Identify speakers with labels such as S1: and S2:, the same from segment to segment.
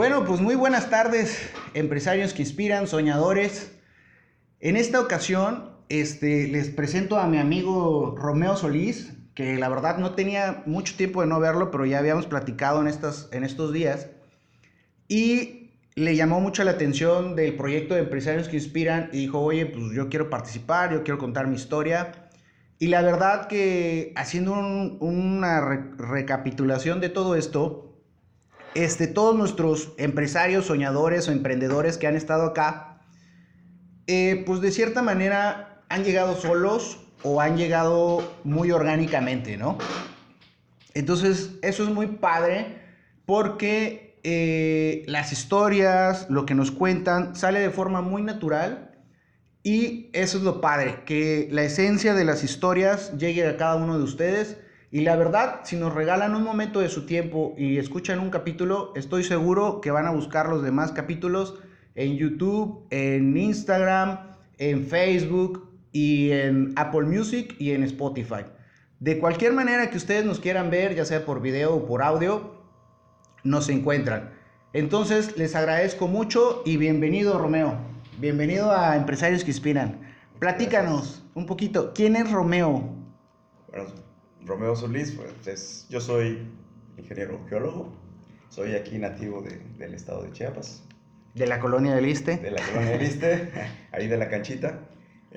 S1: Bueno, pues muy buenas tardes, empresarios que inspiran, soñadores. En esta ocasión, les presento a mi amigo Romeo Solís, que la verdad no tenía mucho tiempo de no verlo, pero ya habíamos platicado en estos días. Y le llamó mucho la atención del proyecto de empresarios que inspiran y dijo, oye, pues yo quiero participar, yo quiero contar mi historia. Y la verdad que haciendo una recapitulación de todo esto, todos nuestros empresarios, soñadores o emprendedores que han estado acá, pues de cierta manera han llegado solos o han llegado muy orgánicamente, ¿no? Entonces, eso es muy padre porque las historias, lo que nos cuentan, sale de forma muy natural y eso es lo padre, que la esencia de las historias llegue a cada uno de ustedes. Y la verdad, si nos regalan un momento de su tiempo y escuchan un capítulo, estoy seguro que van a buscar los demás capítulos en YouTube, en Instagram, en Facebook y en Apple Music y en Spotify. De cualquier manera que ustedes nos quieran ver, ya sea por video o por audio, nos encuentran. Entonces, les agradezco mucho y bienvenido, Romeo. Bienvenido a Empresarios que Inspiran. Platícanos
S2: Gracias.
S1: un poquito, ¿quién es Romeo?
S2: Bueno, Romeo Solís, pues yo soy ingeniero geólogo, soy aquí nativo del estado de Chiapas,
S1: De la colonia del
S2: de
S1: Iste.
S2: la colonia del Iste, ahí de la canchita,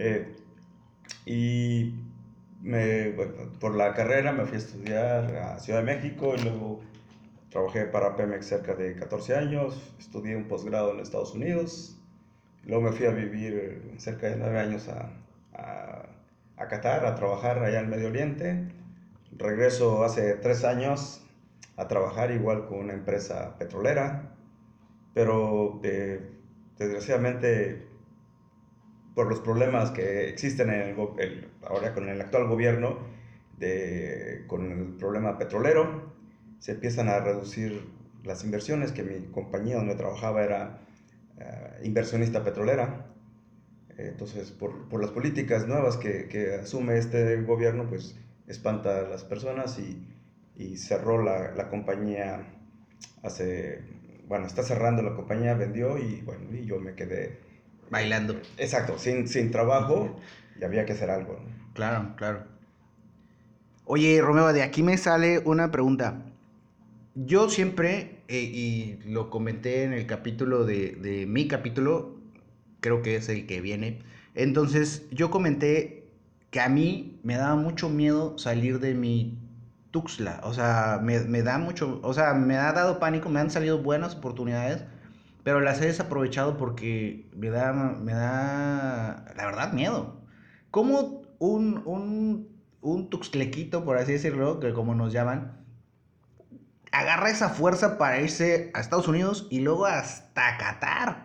S2: y bueno, por la carrera me fui a estudiar a Ciudad de México y luego trabajé para Pemex cerca de 14 años, estudié un posgrado en Estados Unidos, luego me fui a vivir cerca de 9 años a Qatar, a trabajar allá en el Medio Oriente. Regreso hace 3 años a trabajar igual con una empresa petrolera, pero desgraciadamente por los problemas que existen ahora con el actual gobierno, con el problema petrolero, se empiezan a reducir las inversiones, que mi compañía donde trabajaba era inversionista petrolera. Entonces, por las políticas nuevas que asume este gobierno, pues espanta a las personas y cerró la compañía bueno, está cerrando la compañía, vendió y bueno, y yo me quedé,
S1: Bailando.
S2: exacto, sin trabajo y había que hacer algo, ¿no?
S1: Claro, claro. Oye, Romeo, de aquí me sale una pregunta. Yo siempre, y lo comenté en el capítulo de mi capítulo, creo que es el que viene. Entonces, yo comenté que a mí me daba mucho miedo salir de mi Tuxtla. O sea, me da mucho, o sea, me ha dado pánico, me han salido buenas oportunidades, pero las he desaprovechado porque la verdad, miedo. ¿Cómo un tuxtlequito, por así decirlo, que como nos llaman, agarra esa fuerza para irse a Estados Unidos y luego hasta Qatar?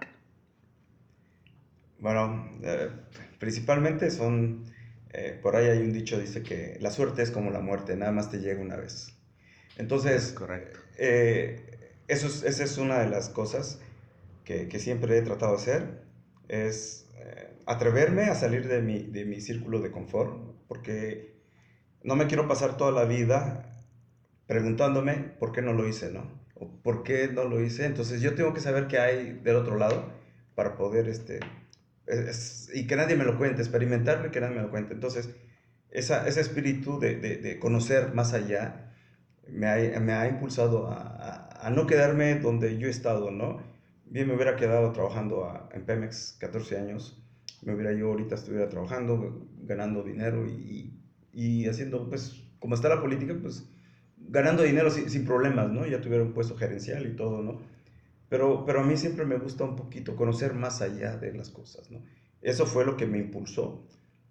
S2: Bueno, principalmente por ahí hay un dicho, dice que la suerte es como la muerte, nada más te llega una vez.
S1: Es
S2: Entonces,
S1: correcto.
S2: esa es una de las cosas que siempre he tratado de hacer, es atreverme a salir de mi círculo de confort, porque no me quiero pasar toda la vida preguntándome por qué no lo hice, ¿no? O por qué no lo hice. Entonces yo tengo que saber qué hay del otro lado para poder, y que nadie me lo cuente, experimentarlo y que nadie me lo cuente. Entonces, ese espíritu de conocer más allá me ha impulsado a no quedarme donde yo he estado, ¿no? Bien me hubiera quedado trabajando en Pemex 14 años, me hubiera yo ahorita estuviera trabajando, ganando dinero y haciendo, pues, como está la política, pues, ganando dinero sin problemas, ¿no? Ya tuviera un puesto gerencial y todo, ¿no? Pero a mí siempre me gusta un poquito conocer más allá de las cosas, ¿no? Eso fue lo que me impulsó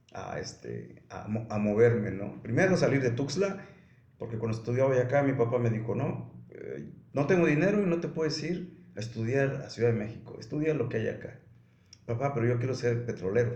S2: a moverme, ¿no? Primero salir de Tuxtla, porque cuando estudiaba acá mi papá me dijo, no, no tengo dinero y no te puedes ir a estudiar a Ciudad de México, estudia lo que hay acá. Papá, pero yo quiero ser petrolero.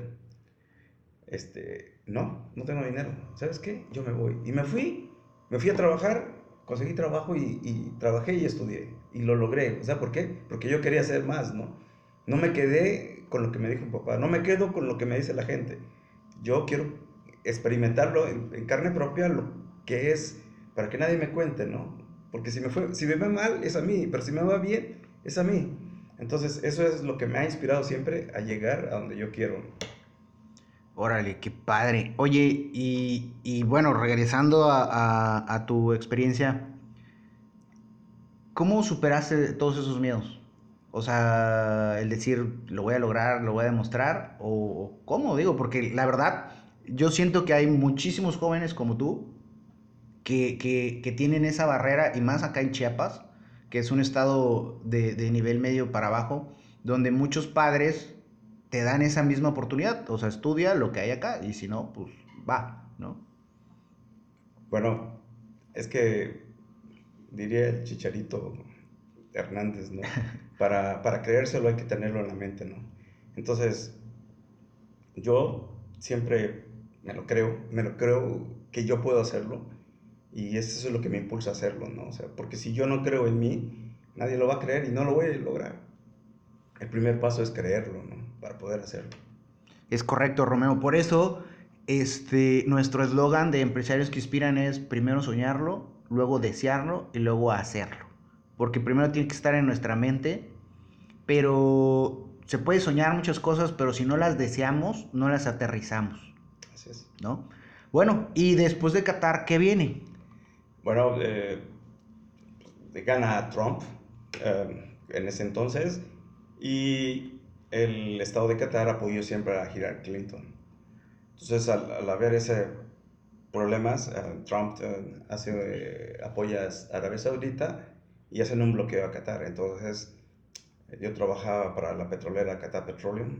S2: No tengo dinero. ¿Sabes qué? Yo me voy. Y me fui a trabajar, conseguí trabajo y trabajé y estudié. Y lo logré. O sea, ¿por qué? Porque yo quería hacer más, ¿no? No me quedé con lo que me dijo mi papá, no me quedo con lo que me dice la gente. Yo quiero experimentarlo en carne propia, lo que es, para que nadie me cuente, ¿no? Porque si me va mal es a mí, pero si me va bien es a mí. Entonces, eso es lo que me ha inspirado siempre a llegar a donde yo quiero.
S1: Órale, qué padre. Oye, y bueno, regresando a tu experiencia, ¿cómo superaste todos esos miedos? O sea, el decir, lo voy a lograr, lo voy a demostrar, o cómo, digo, porque la verdad, yo siento que hay muchísimos jóvenes como tú que tienen esa barrera, y más acá en Chiapas, que es un estado de nivel medio para abajo, donde muchos padres te dan esa misma oportunidad, o sea, estudia lo que hay acá, y si no, pues va, ¿no?
S2: Bueno, es que diría el Chicharito Hernández, ¿no? Para creérselo hay que tenerlo en la mente, ¿no? Entonces, yo siempre me lo creo que yo puedo hacerlo y eso es lo que me impulsa a hacerlo, ¿no? O sea, porque si yo no creo en mí, nadie lo va a creer y no lo voy a lograr. El primer paso es creerlo, ¿no? Para poder hacerlo.
S1: Es correcto, Romeo. Por eso, nuestro eslogan de Empresarios que Inspiran es primero soñarlo, luego desearlo y luego hacerlo. Porque primero tiene que estar en nuestra mente, pero se puede soñar muchas cosas, pero si no las deseamos, no las aterrizamos,
S2: Así es.
S1: ¿no? Bueno, y después de Qatar, ¿qué viene?
S2: Bueno, gana Trump en ese entonces y el estado de Qatar apoyó siempre a Hillary Clinton. Entonces, al haber ese problemas, Trump apoya a Arabia Saudita y hacen un bloqueo a Qatar. Entonces, yo trabajaba para la petrolera Qatar Petroleum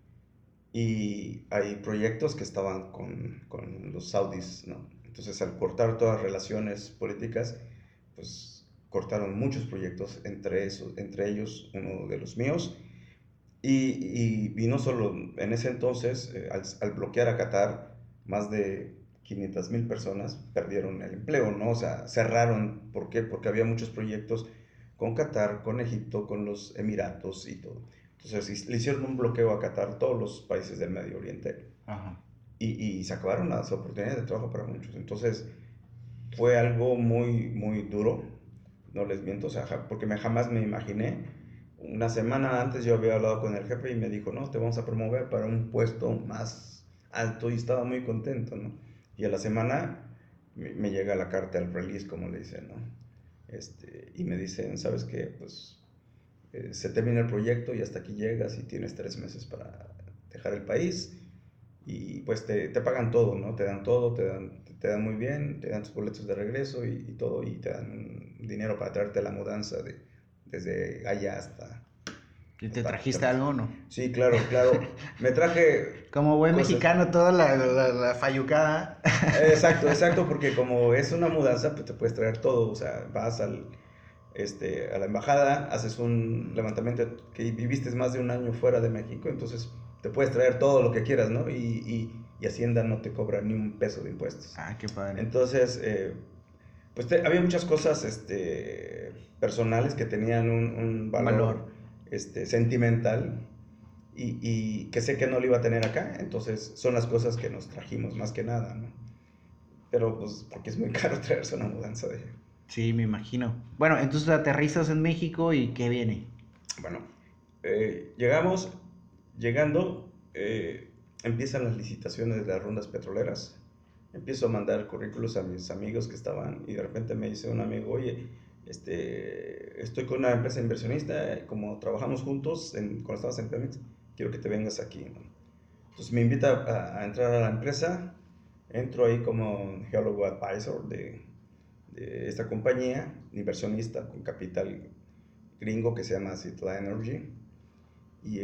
S2: y hay proyectos que estaban con los saudis, ¿no? Entonces, al cortar todas las relaciones políticas, pues cortaron muchos proyectos, entre ellos uno de los míos. Y no solo en ese entonces, al bloquear a Qatar, más de 500,000 personas perdieron el empleo, ¿no? O sea, cerraron. ¿Por qué? Porque había muchos proyectos con Qatar, con Egipto, con los Emiratos y todo. Entonces le hicieron un bloqueo a Qatar, todos los países del Medio Oriente,
S1: Ajá.
S2: y se acabaron las oportunidades de trabajo para muchos. Entonces fue algo muy, muy duro, no les miento, o sea, porque jamás me imaginé. Una semana antes yo había hablado con el jefe y me dijo, no, te vamos a promover para un puesto más alto y estaba muy contento, ¿no? Y a la semana me llega la carta al release, como le dicen, ¿no? Y me dicen, ¿sabes qué? Pues se termina el proyecto y hasta aquí llegas y tienes 3 meses para dejar el país y pues te pagan todo, ¿no? Te dan todo, te dan muy bien, te dan tus boletos de regreso y todo, y te dan dinero para traerte la mudanza desde allá
S1: ¿Y te
S2: hasta
S1: trajiste
S2: Qatar.
S1: algo o no?
S2: Sí, claro, claro. Me traje
S1: Como buen
S2: cosas.
S1: mexicano, toda la fayucada.
S2: Exacto, exacto, porque como es una mudanza, pues te puedes traer todo, o sea, vas a la embajada, haces un levantamiento que viviste más de un año fuera de México, entonces te puedes traer todo lo que quieras, ¿no? Y Hacienda no te cobra ni un peso de impuestos.
S1: Ah, qué padre.
S2: Entonces, pues había muchas cosas personales que tenían un valor,
S1: Valor.
S2: sentimental y que sé que no lo iba a tener acá, entonces son las cosas que nos trajimos más que nada, ¿no? Pero pues porque es muy caro traerse una mudanza de...
S1: Sí, me imagino. Bueno, entonces aterrizas en México y ¿qué viene?
S2: Bueno, llegando, empiezan las licitaciones de las rondas petroleras. Empiezo a mandar currículos a mis amigos que estaban y de repente me dice un amigo, oye, estoy con una empresa inversionista, como trabajamos juntos cuando estabas en Pemex, quiero que te vengas aquí, ¿no? Entonces me invita a entrar a la empresa, entro ahí como Geólogo Advisor de esta compañía, inversionista con capital gringo que se llama Citla Energy. Y,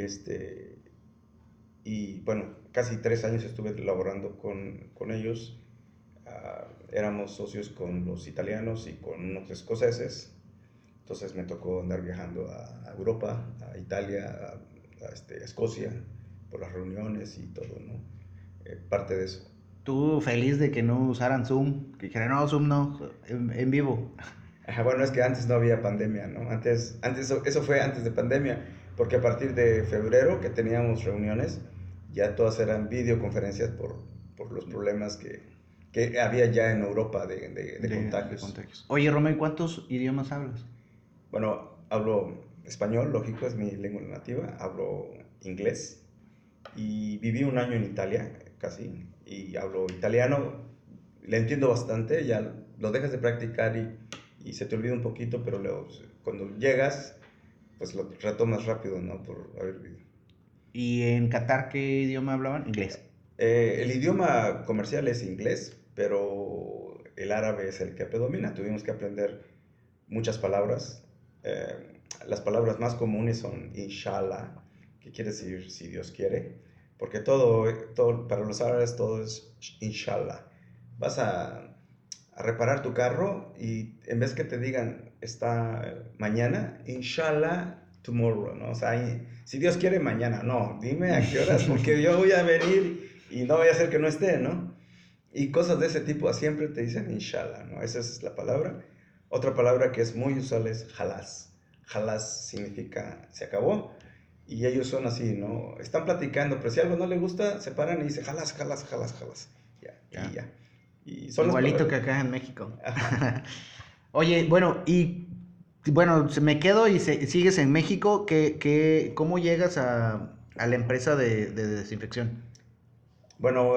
S2: y bueno, casi 3 años estuve laborando con ellos. Éramos socios con los italianos y con unos escoceses. Entonces me tocó andar viajando a Europa, a Italia, a Escocia, por las reuniones y todo, ¿no? Parte de eso.
S1: Tú feliz de que no usaran Zoom, que dijeran, no, Zoom no, en vivo.
S2: Ajá, bueno, es que antes no había pandemia, ¿no? Antes eso fue antes de pandemia, porque a partir de febrero que teníamos reuniones, ya todas eran videoconferencias por los problemas que había ya en Europa de
S1: De
S2: contagios.
S1: contagios. Oye, Romeo, ¿cuántos idiomas hablas?
S2: Bueno, hablo español, lógico, es mi lengua nativa, hablo inglés y viví un año en Italia, casi, y hablo italiano, le entiendo bastante, ya lo dejas de practicar y se te olvida un poquito, pero luego, cuando llegas, pues lo retomas rápido, ¿no? Por haber vivido.
S1: ¿Y en Qatar qué idioma hablaban? Inglés.
S2: El idioma comercial es inglés, pero el árabe es el que predomina. Tuvimos que aprender muchas palabras. Las palabras más comunes son inshallah, que quiere decir si Dios quiere, porque todo para los árabes todo es inshallah. Vas a reparar tu carro y en vez que te digan está mañana, inshallah tomorrow, ¿no? O sea, si Dios quiere mañana, no, dime a qué horas, porque yo voy a venir y no voy a hacer que no esté, ¿no? Y cosas de ese tipo, siempre te dicen inshallah, ¿no? Esa es la palabra. Otra palabra que es muy usual es halas. Halas significa se acabó. Y ellos son así, ¿no? Están platicando, pero si algo no les gusta, se paran y dicen halas, halas, halas, halas. Ya,
S1: Ya.
S2: y ya. Y son las
S1: Igualito que
S2: palabras.
S1: acá en México.
S2: Ajá.
S1: Oye, bueno, y bueno, me quedo y sigues en México. ¿Cómo llegas a la empresa de desinfección?
S2: Bueno,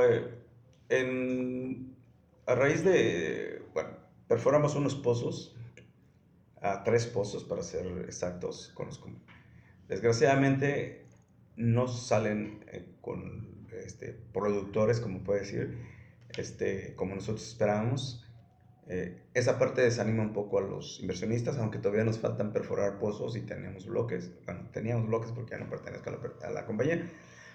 S2: a raíz de, bueno, perforamos unos pozos, a 3 pozos para ser exactos. Desgraciadamente no salen con productores, como puede decir, como nosotros esperábamos. Esa parte desanima un poco a los inversionistas, aunque todavía nos faltan perforar pozos y tenemos bloques. Bueno, teníamos bloques porque ya no pertenezco a la compañía.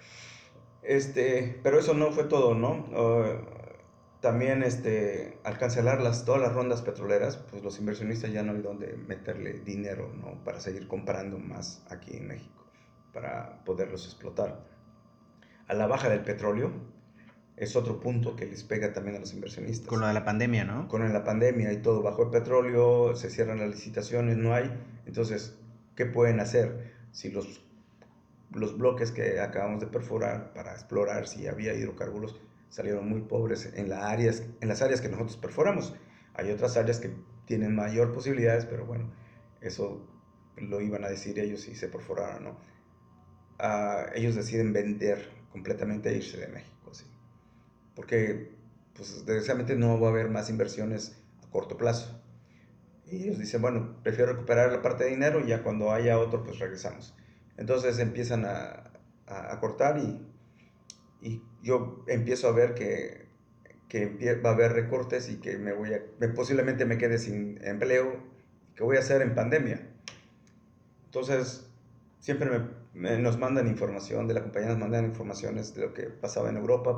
S2: Pero eso no fue todo, ¿no? También al cancelar todas las rondas petroleras, pues los inversionistas ya no hay dónde meterle dinero, ¿no? Para seguir comprando más aquí en México, para poderlos explotar. A la baja del petróleo es otro punto que les pega también a los
S1: Con
S2: inversionistas.
S1: lo de la pandemia, ¿no?
S2: Con la pandemia y todo, bajó el petróleo, se cierran las licitaciones, no hay. Entonces, ¿qué pueden hacer? Si los bloques que acabamos de perforar para explorar si había hidrocarburos salieron muy pobres en las áreas que nosotros perforamos. Hay otras áreas que tienen mayor posibilidades, pero bueno, eso lo iban a decir ellos si se perforaron, ¿no? Ellos deciden vender completamente e irse de México, ¿sí? Porque pues desgraciadamente no va a haber más inversiones a corto plazo. Y ellos dicen, bueno, prefiero recuperar la parte de dinero y ya cuando haya otro, pues regresamos. Entonces empiezan a cortar y yo empiezo a ver que va a haber recortes y que posiblemente me quede sin empleo. ¿Qué voy a hacer en pandemia? Entonces, siempre nos mandan información, de la compañía nos mandan informaciones de lo que pasaba en Europa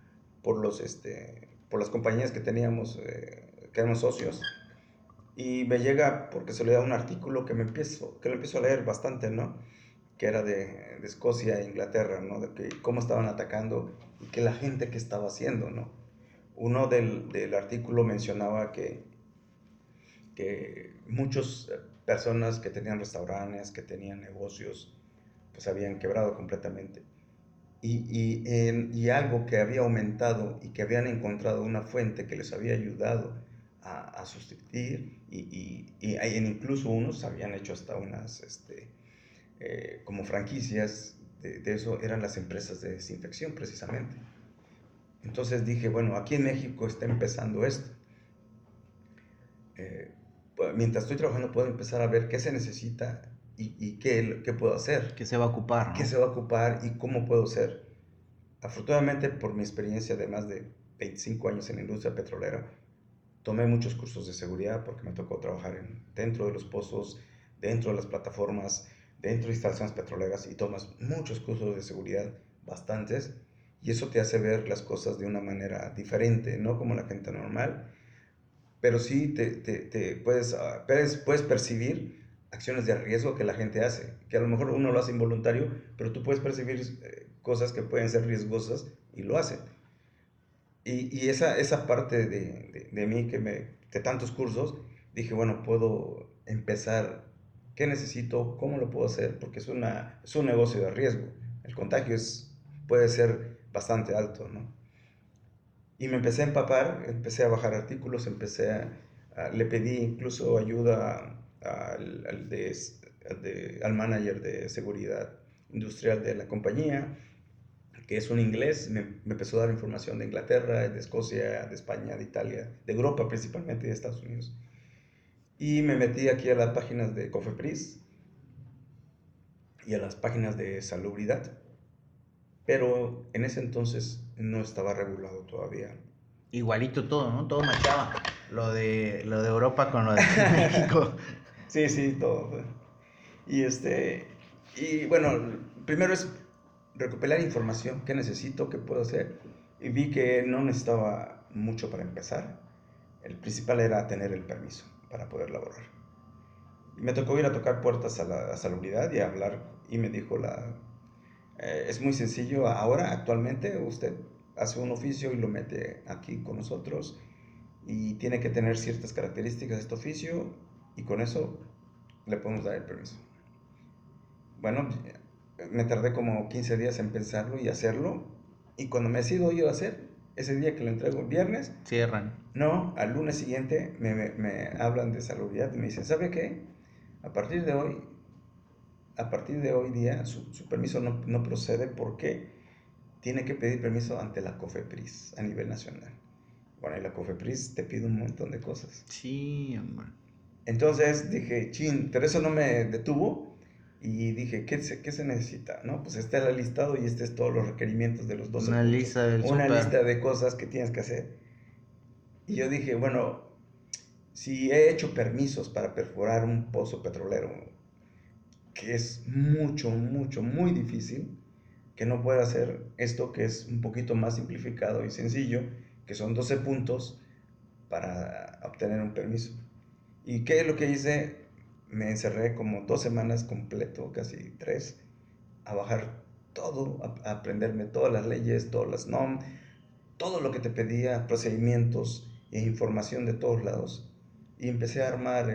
S2: por las compañías que teníamos, que éramos socios. Y me llega porque se le da un artículo que lo empiezo a leer bastante, ¿no? Que era de Escocia e Inglaterra, ¿no? De que cómo estaban atacando y que la gente que estaba haciendo, ¿no? Uno del artículo mencionaba que muchas personas que tenían restaurantes, que tenían negocios, pues habían quebrado completamente. Y algo que había aumentado y que habían encontrado una fuente que les había ayudado a sustituir incluso unos habían hecho hasta unas como franquicias de eso, eran las empresas de desinfección precisamente. Entonces dije, bueno, aquí en México está empezando esto. Mientras estoy trabajando puedo empezar a ver qué se necesita y qué puedo hacer.
S1: ¿Qué se va a ocupar,
S2: ¿Qué
S1: no?
S2: se va a ocupar y cómo puedo ser? Afortunadamente, por mi experiencia de más de 25 años en la industria petrolera, tomé muchos cursos de seguridad porque me tocó trabajar dentro de los pozos, dentro de las plataformas, dentro de instalaciones petroleras y tomas muchos cursos de seguridad, bastantes, y eso te hace ver las cosas de una manera diferente, no como la gente normal, pero sí puedes percibir acciones de riesgo que la gente hace, que a lo mejor uno lo hace involuntario, pero tú puedes percibir cosas que pueden ser riesgosas y lo hacen. Y esa parte de mí, de tantos cursos, dije, bueno, puedo empezar, ¿qué necesito? ¿Cómo lo puedo hacer? Porque es un negocio de riesgo. El contagio puede ser bastante alto, ¿no? Y me empecé a empapar, empecé a bajar artículos, le pedí incluso ayuda al manager de seguridad industrial de la compañía, que es un inglés. Me empezó a dar información de Inglaterra, de Escocia, de España, de Italia, de Europa principalmente, y de Estados Unidos. Y me metí aquí a las páginas de Cofepris y a las páginas de salubridad, pero en ese entonces no estaba regulado todavía.
S1: Igualito todo, ¿no? Todo machaba. Lo de Europa con lo de México.
S2: Sí, sí, todo. Y y bueno, primero es recopilar información, qué necesito, qué puedo hacer. Y vi que no necesitaba mucho para empezar. El principal era tener el permiso para poder laborar. Y me tocó ir a tocar puertas a la salubridad y a hablar. Y me dijo es muy sencillo, ahora, actualmente, usted hace un oficio y lo mete aquí con nosotros. Y tiene que tener ciertas características de este oficio. Y con eso le podemos dar el permiso. Bueno, me tardé como 15 días en pensarlo y hacerlo. Y cuando me decido yo a hacer, ese día que lo entrego el viernes,
S1: Cierran.
S2: no, al lunes siguiente me hablan de salubridad y me dicen, ¿sabe qué? A partir de hoy día, su permiso no procede porque tiene que pedir permiso ante la COFEPRIS a nivel nacional. Bueno, y la COFEPRIS te pide un montón de cosas.
S1: Sí, hombre.
S2: Entonces dije, chin, pero eso no me detuvo. Y dije, ¿qué se necesita? ¿No? Pues este es el listado y este es todos los requerimientos de los 12
S1: Una
S2: puntos.
S1: lista del
S2: Una
S1: súper.
S2: lista de cosas que tienes que hacer. Y yo dije, bueno, si he hecho permisos para perforar un pozo petrolero, que es mucho, mucho, muy difícil, que no pueda hacer esto que es un poquito más simplificado y sencillo, que son 12 puntos para obtener un permiso. ¿Y qué es lo que hice? Me encerré como 2 semanas completo, casi 3, a bajar todo, a aprenderme todas las leyes, todas las NOM, todo lo que te pedía, procedimientos e información de todos lados. Y empecé a armar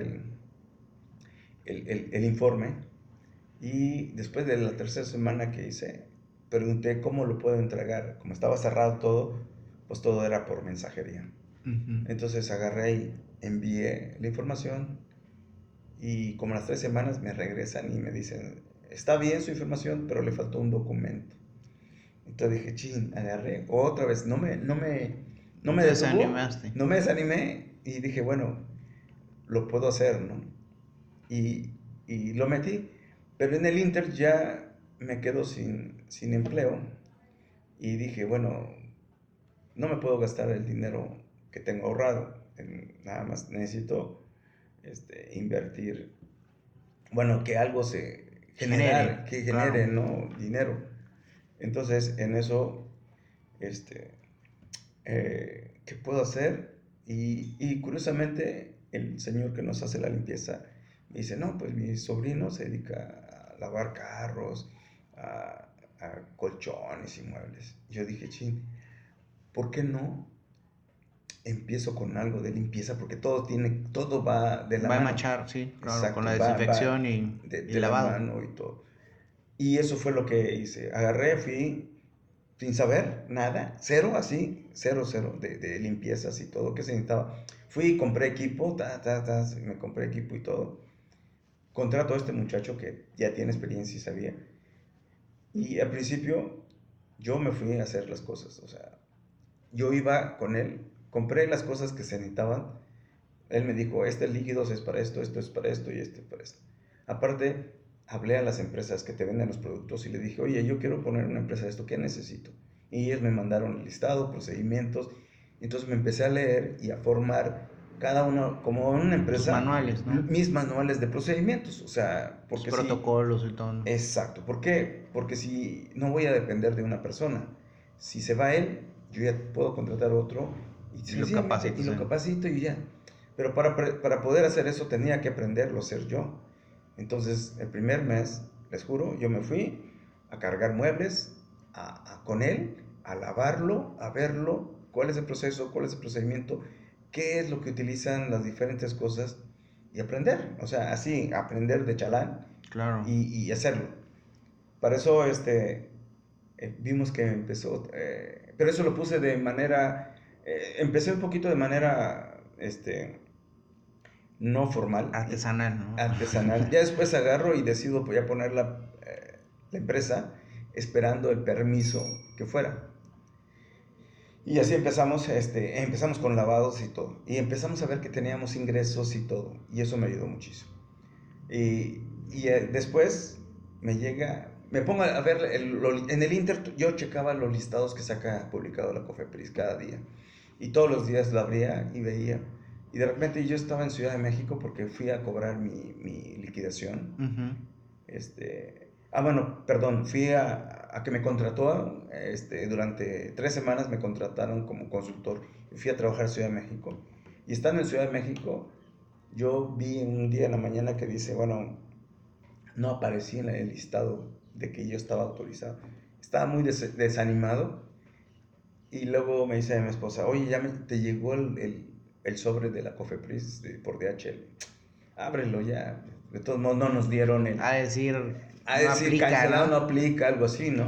S2: el informe. Y después de la tercera semana que hice, pregunté cómo lo puedo entregar. Como estaba cerrado todo, pues todo era por mensajería.
S1: Uh-huh.
S2: Entonces agarré y envié la información. Y como a las 3 semanas me regresan y me dicen, está bien su información, pero le faltó un documento. Entonces dije, chin, agarré otra vez, no me detuvo,
S1: Desanimaste.
S2: no me desanimé y dije, bueno, lo puedo hacer, ¿no? Y lo metí, pero en el Inter ya me quedo sin empleo y dije, bueno, no me puedo gastar el dinero que tengo ahorrado, nada más necesito invertir, bueno, que algo que genere,
S1: claro.
S2: ¿no? Dinero. Entonces, en eso, ¿qué puedo hacer? Y curiosamente, el señor que nos hace la limpieza me dice, no, pues mi sobrino se dedica a lavar carros, a colchones y muebles. Yo dije, chin, ¿por qué no empiezo con algo de limpieza? Porque todo va de la
S1: Va a
S2: mano.
S1: machar, sí, claro,
S2: Exacto,
S1: con la
S2: va
S1: desinfección y
S2: de la
S1: lavado.
S2: mano y todo. Y eso fue lo que hice. Agarré, fui sin saber nada, cero así, cero de limpiezas y todo que se necesitaba. Fui, compré equipo, me compré equipo y todo. Contrato a este muchacho que ya tiene experiencia y sabía. Y al principio yo me fui a hacer las cosas, o sea, yo iba con él, compré las cosas que se necesitaban. Él me dijo, este líquido es para esto, esto es para esto y esto es para esto. Aparte, hablé a las empresas que te venden los productos y le dije, oye, yo quiero poner una empresa de esto, ¿qué necesito? Y ellos me mandaron el listado, procedimientos. Entonces me empecé a leer y a formar cada uno, como una empresa,
S1: tus manuales, ¿no?
S2: mis manuales de procedimientos. O sea, porque
S1: los protocolos y todo, ¿no?
S2: Exacto. ¿Por qué? Porque si no voy a depender de una persona. Si se va él, yo ya puedo contratar otro
S1: y lo capacito,
S2: y lo capacito y ya. Pero para poder hacer eso tenía que aprenderlo a hacer yo. Entonces, el primer mes, les juro, yo me fui a cargar muebles con él, a lavarlo, a verlo, cuál es el proceso, cuál es el procedimiento, qué es lo que utilizan las diferentes cosas y aprender. O sea, así, aprender de chalán.
S1: Claro.
S2: Y hacerlo. Para eso, vimos que empezó, pero eso lo puse de manera, empecé un poquito de manera, no formal.
S1: Artesanal, ¿no?
S2: Artesanal. Ya después agarro y decido ya poner la empresa esperando el permiso que fuera. Y así empezamos con lavados y todo. Y empezamos a ver que teníamos ingresos y todo. Y eso me ayudó muchísimo. Después me pongo a ver, en el Inter yo checaba los listados que saca publicado la COFEPRIS cada día. Y todos los días lo abría y veía. Y de repente yo estaba en Ciudad de México porque fui a cobrar mi liquidación. Bueno, perdón, fui a que me contrató, durante 3 semanas me contrataron como consultor y fui a trabajar a Ciudad de México. Y estando en Ciudad de México, yo vi un día en la mañana que dice, bueno, no aparecía en el listado de que yo estaba autorizado. Estaba muy desanimado y luego me dice mi esposa, oye, ya te llegó el sobre de la COFEPRIS por DHL. Ábrelo ya. De todos modos no nos dieron el...
S1: A decir, no
S2: decir,
S1: aplica,
S2: cancelado,
S1: ¿no?
S2: no aplica, algo así, ¿no?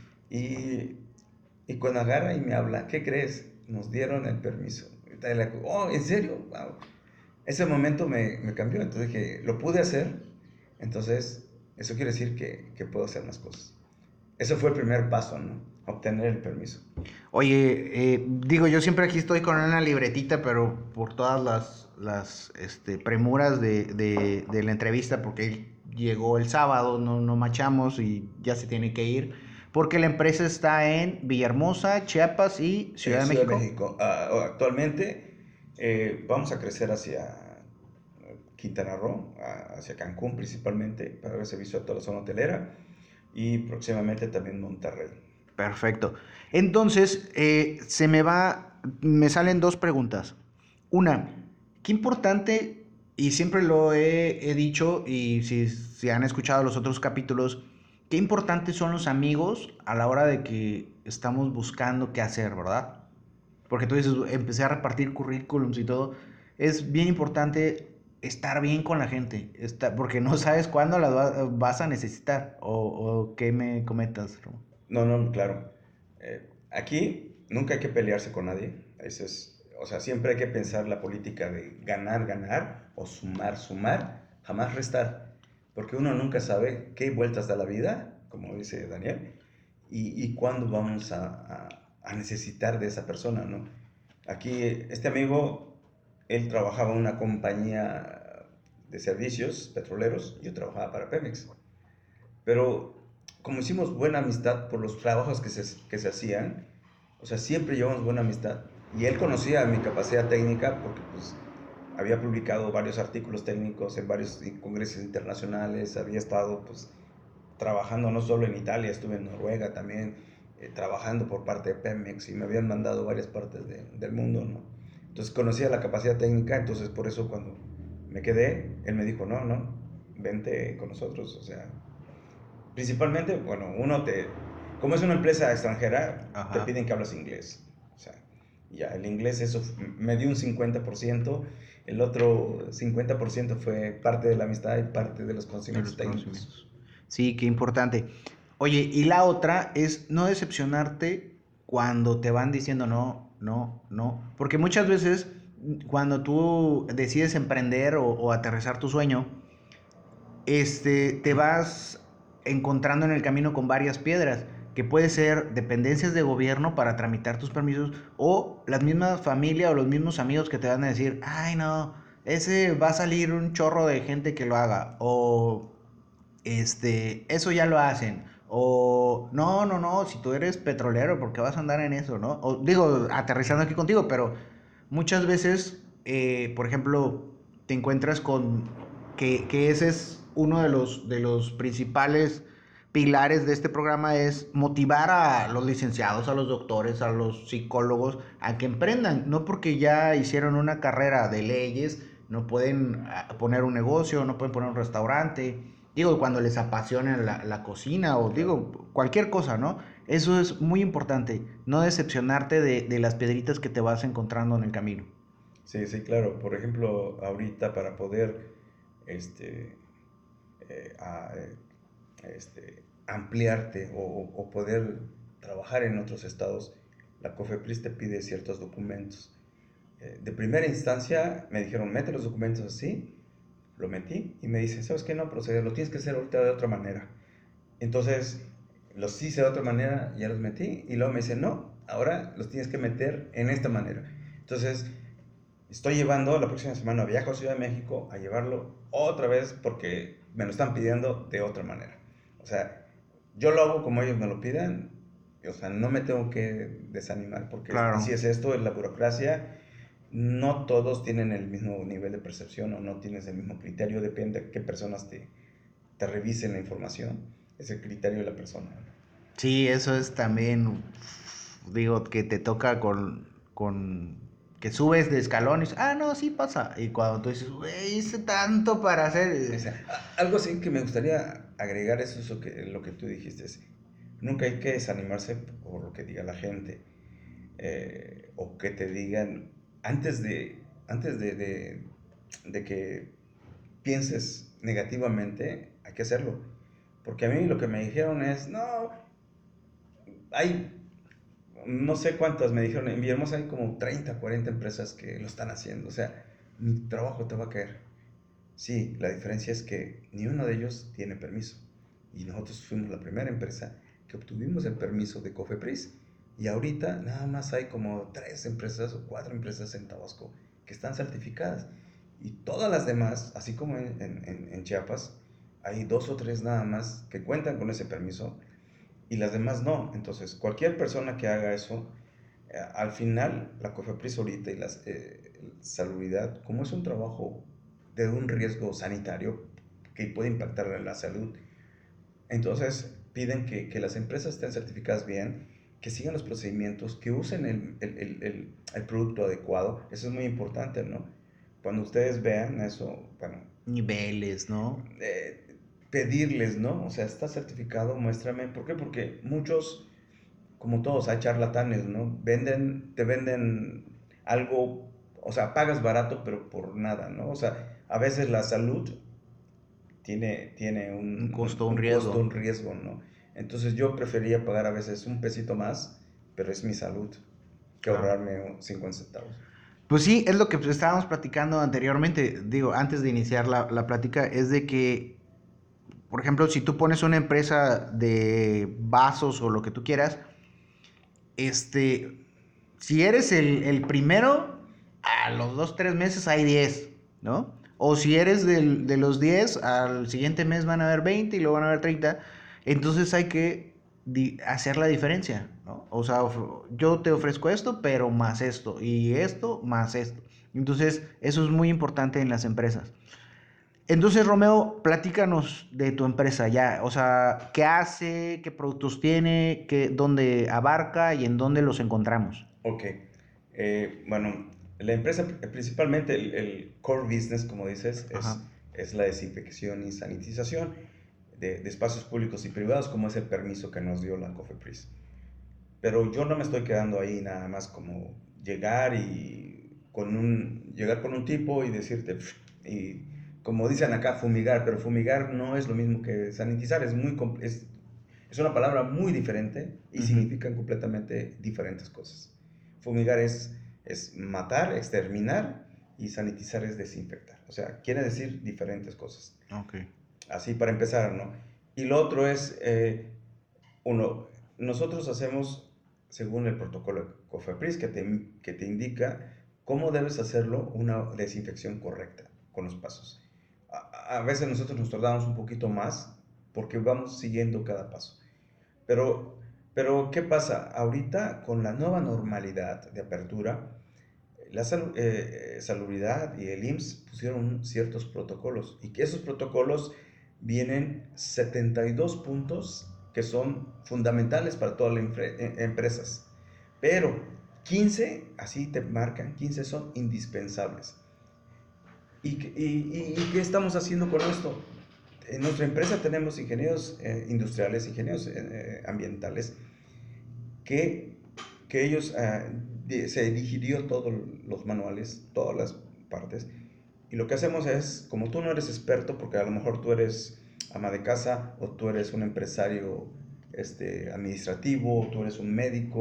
S2: Y cuando agarra y me habla, ¿qué crees? Nos dieron el permiso. Oh, ¿en serio? Wow. Ese momento me cambió, entonces dije, lo pude hacer, entonces eso quiere decir que puedo hacer más cosas. Ese fue el primer paso, ¿no? Obtener el permiso.
S1: Oye, digo, yo siempre aquí estoy con una libretita, pero por todas las premuras de la entrevista, porque él llegó el sábado, no machamos y ya se tiene que ir, porque la empresa está en Villahermosa, Chiapas y Ciudad de
S2: Ciudad de
S1: México.
S2: México. Actualmente vamos a crecer hacia Quintana Roo, hacia Cancún principalmente, para dar servicio a toda la zona hotelera y próximamente también Monterrey.
S1: Perfecto. Entonces, me salen dos preguntas. Una, qué importante, y siempre lo he dicho, y si han escuchado los otros capítulos, qué importantes son los amigos a la hora de que estamos buscando qué hacer, ¿verdad? Porque tú dices, empecé a repartir currículums y todo. Es bien importante estar bien con la gente, porque no sabes cuándo las vas a necesitar. O qué me comentas, Ramón.
S2: No, claro. Aquí nunca hay que pelearse con nadie. O sea, siempre hay que pensar la política de ganar, ganar o sumar, sumar, jamás restar. Porque uno nunca sabe qué vueltas da la vida, como dice Daniel, y cuándo vamos a necesitar de esa persona, ¿no? Aquí, este amigo, él trabajaba en una compañía de servicios petroleros, yo trabajaba para Pemex. Pero como hicimos buena amistad por los trabajos que se hacían, o sea, siempre llevamos buena amistad. Y él conocía mi capacidad técnica porque pues había publicado varios artículos técnicos en varios congresos internacionales, había estado pues trabajando no solo en Italia, estuve en Noruega también, trabajando por parte de Pemex y me habían mandado a varias partes del mundo, ¿no? Entonces conocía la capacidad técnica, entonces por eso cuando me quedé, él me dijo, no, vente con nosotros, o sea, principalmente, bueno, como es una empresa extranjera, te
S1: Ajá.
S2: piden que hables inglés. O sea, ya, el inglés, eso me dio un 50%, el otro 50% fue parte de la amistad y parte de los
S1: De
S2: conocimientos
S1: los
S2: técnicos.
S1: conocimientos. Sí, qué importante. Oye, y la otra es no decepcionarte cuando te van diciendo no, no, no. Porque muchas veces cuando tú decides emprender o aterrizar tu sueño, te vas encontrando en el camino con varias piedras, que puede ser dependencias de gobierno para tramitar tus permisos o las mismas familias o los mismos amigos que te van a decir, ay no, ese va a salir un chorro de gente que lo haga o eso ya lo hacen. O no, si tú eres petrolero, ¿por qué vas a andar en eso, no? O digo, aterrizando aquí contigo, pero muchas veces, por ejemplo, te encuentras con que ese es uno de los principales pilares de este programa es motivar a los licenciados, a los doctores, a los psicólogos a que emprendan. No porque ya hicieron una carrera de leyes, no pueden poner un negocio, no pueden poner un restaurante. Digo, cuando les apasiona la cocina o
S2: Claro.
S1: digo, cualquier cosa, ¿no? Eso es muy importante, no decepcionarte de las piedritas que te vas encontrando en el camino.
S2: Sí, claro. Por ejemplo, ahorita para poder este, ampliarte o poder trabajar en otros estados, la COFEPRIS te pide ciertos documentos. De primera instancia me dijeron, mete los documentos así, lo metí y me dicen, ¿sabes qué? No procede, lo tienes que hacer ahorita de otra manera. Entonces los hice de otra manera, ya los metí y luego me dicen, no, ahora los tienes que meter en esta manera. Entonces estoy llevando, la próxima semana viajo a Ciudad de México a llevarlo otra vez porque me lo están pidiendo de otra manera. O sea, yo lo hago como ellos me lo piden, o sea, no me tengo que desanimar porque
S1: Claro.
S2: así es esto, es la burocracia. No todos tienen el mismo nivel de percepción o no tienes el mismo criterio, depende de qué personas te revisen la información, es el criterio de la persona.
S1: Sí, eso es también, digo, que te toca con que subes de escalón y dices, ah, no, sí pasa. Y cuando tú dices, güey, hice tanto para hacer.
S2: O sea, algo así que me gustaría agregar es eso lo que tú dijiste. Nunca hay que desanimarse por lo que diga la gente o que te digan antes de que pienses negativamente, hay que hacerlo. Porque a mí lo que me dijeron es, no, hay, no sé cuántas me dijeron, en Villahermosa hay como 30, 40 empresas que lo están haciendo. O sea, mi trabajo te va a caer. Sí, la diferencia es que ni uno de ellos tiene permiso. Y nosotros fuimos la primera empresa que obtuvimos el permiso de COFEPRIS. Y ahorita nada más hay como 3 empresas o 4 empresas en Tabasco que están certificadas. Y todas las demás, así como en Chiapas, hay 2 o 3 nada más que cuentan con ese permiso y las demás no. Entonces, cualquier persona que haga eso, al final, la COFEPRIS ahorita y la salubridad, como es un trabajo de un riesgo sanitario que puede impactar en la salud, entonces piden que las empresas estén certificadas bien, que sigan los procedimientos, que usen el producto adecuado. Eso es muy importante, ¿no? Cuando ustedes vean eso, bueno,
S1: Niveles, ¿no?
S2: pedirles, ¿no? O sea, está certificado, muéstrame. ¿Por qué? Porque muchos, como todos, hay charlatanes, ¿no? Te venden algo, o sea, pagas barato, pero por nada, ¿no? O sea, a veces la salud tiene
S1: Un costo, un
S2: un costo,
S1: riesgo.
S2: un riesgo, ¿no? Entonces yo prefería pagar a veces un pesito más, pero es mi salud, que
S1: Claro.
S2: ahorrarme 50 centavos.
S1: Pues sí, es lo que estábamos platicando anteriormente, digo, antes de iniciar la plática, es de que, por ejemplo, si tú pones una empresa de vasos o lo que tú quieras, si eres el primero, a los 2, 3 meses hay 10, ¿no? O si eres de los 10, al siguiente mes van a haber 20 y luego van a haber 30. Entonces hay que hacer la diferencia, ¿no? O sea, yo te ofrezco esto, pero más esto, y esto, más esto. Entonces, eso es muy importante en las empresas. Entonces, Romeo, platícanos de tu empresa ya, o sea, qué hace, qué productos tiene, dónde abarca y en dónde los encontramos.
S2: Ok, bueno, la empresa principalmente el core business, como dices,
S1: Ajá.
S2: es la desinfección y sanitización de espacios públicos y privados, como es el permiso que nos dio la COFEPRIS. Pero yo no me estoy quedando ahí nada más como llegar con un tipo y decirte, "Pf", y como dicen acá, fumigar, pero fumigar no es lo mismo que sanitizar, es una palabra muy diferente y
S1: Ujú.
S2: significan completamente diferentes cosas. Fumigar es matar, exterminar, y sanitizar es desinfectar. O sea, quiere decir diferentes cosas.
S1: Ok.
S2: Así para empezar, ¿no? Y lo otro es, uno, nosotros hacemos según el protocolo de COFEPRIS que te indica cómo debes hacerlo una desinfección correcta con los pasos. A veces nosotros nos tardamos un poquito más porque vamos siguiendo cada paso. Pero, ¿qué pasa? Ahorita con la nueva normalidad de apertura, la salubridad y el IMSS pusieron ciertos protocolos y que esos protocolos vienen 72 puntos que son fundamentales para todas las empresas, pero 15, así te marcan, 15 son indispensables. ¿Y qué estamos haciendo con esto? En nuestra empresa tenemos ingenieros industriales, ingenieros ambientales, que, que ellos se digirió todos los manuales, todas las partes. Y lo que hacemos es, como tú no eres experto, porque a lo mejor tú eres ama de casa, o tú eres un empresario administrativo, o tú eres un médico,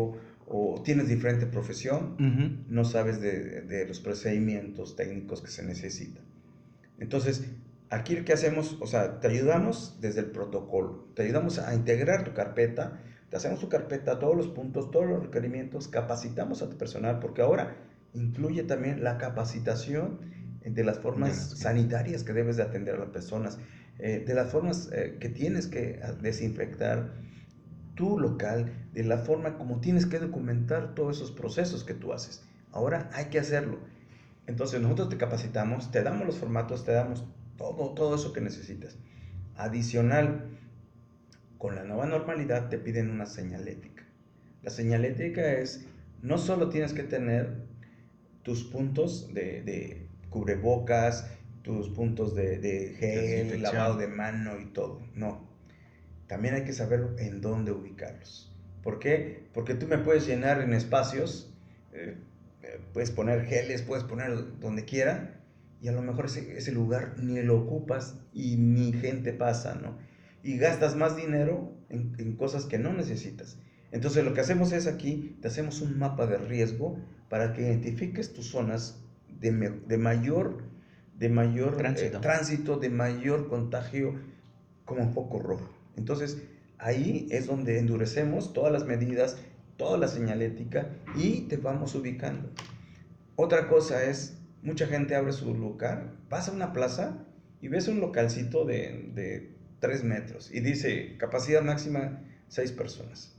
S2: o tienes diferente profesión,
S1: Ujú.
S2: no sabes de los procedimientos técnicos que se necesitan. Entonces, aquí ¿qué hacemos? O sea, te ayudamos desde el protocolo, te ayudamos a integrar tu carpeta, te hacemos tu carpeta, todos los puntos, todos los requerimientos, capacitamos a tu personal, porque ahora incluye también la capacitación de las formas sanitarias que debes de atender a las personas, de las formas que tienes que desinfectar tu local, de la forma como tienes que documentar todos esos procesos que tú haces. Ahora hay que hacerlo. Entonces nosotros te capacitamos, te damos los formatos, te damos todo eso que necesitas. Adicional, con la nueva normalidad te piden una señalética. La señalética es, no solo tienes que tener tus puntos de cubrebocas, tus puntos de gel, lavado de mano y todo. No, también hay que saber en dónde ubicarlos. ¿Por qué? Porque tú me puedes llenar en espacios, puedes poner geles, puedes poner donde quiera, y a lo mejor ese lugar ni lo ocupas y ni gente pasa, ¿no? Y gastas más dinero en cosas que no necesitas. Entonces lo que hacemos es aquí, te hacemos un mapa de riesgo para que identifiques tus zonas de mayor tránsito, de mayor contagio como foco rojo. Entonces, ahí es donde endurecemos todas las medidas, toda la señalética y te vamos ubicando. Otra cosa es, mucha gente abre su local, vas a una plaza y ves un localcito de 3 metros y dice capacidad máxima 6 personas.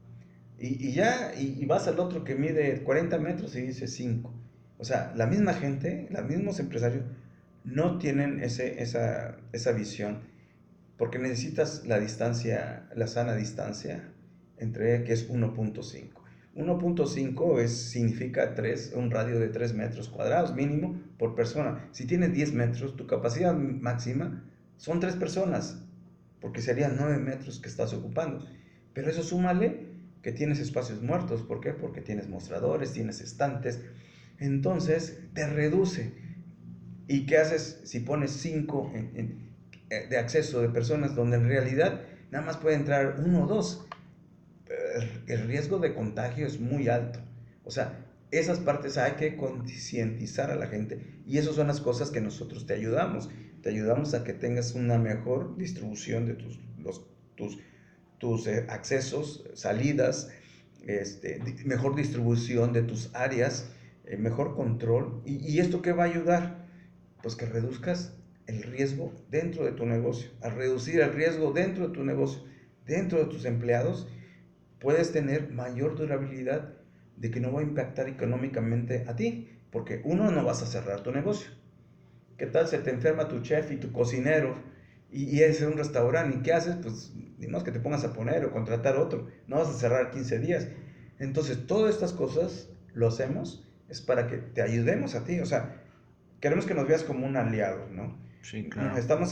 S2: Y vas al otro que mide 40 metros y dice 5. O sea, la misma gente, los mismos empresarios no tienen esa visión porque necesitas la distancia, la sana distancia entre que es 1.5. 1.5 significa un radio de 3 metros cuadrados mínimo por persona. Si tienes 10 metros, tu capacidad máxima son 3 personas, porque serían 9 metros que estás ocupando. Pero eso súmale que tienes espacios muertos. ¿Por qué? Porque tienes mostradores, tienes estantes. Entonces te reduce. ¿Y qué haces si pones 5 de acceso de personas donde en realidad nada más puede entrar 1 o 2? El riesgo de contagio es muy alto. O sea, esas partes hay que concientizar a la gente y esas son las cosas que nosotros te ayudamos. Te ayudamos a que tengas una mejor distribución de tus accesos, salidas, mejor distribución de tus áreas, mejor control. ¿Y esto qué va a ayudar? Pues que reduzcas el riesgo dentro de tu negocio. Al reducir el riesgo dentro de tu negocio, dentro de tus empleados, puedes tener mayor durabilidad de que no va a impactar económicamente a ti, porque uno, no vas a cerrar tu negocio. ¿Qué tal se te enferma tu chef y tu cocinero y es un restaurante? ¿Y qué haces? Pues ni más que te pongas a poner o contratar otro. No vas a cerrar 15 días. Entonces, todas estas cosas lo hacemos es para que te ayudemos a ti. O sea, queremos que nos veas como un aliado, ¿no?
S1: Sí, claro.
S2: Estamos